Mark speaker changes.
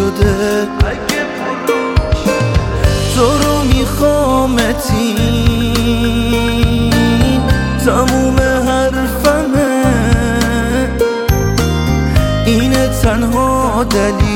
Speaker 1: شده، تو رو میخوامتین تموم حرفمه، اینه تنها دلیل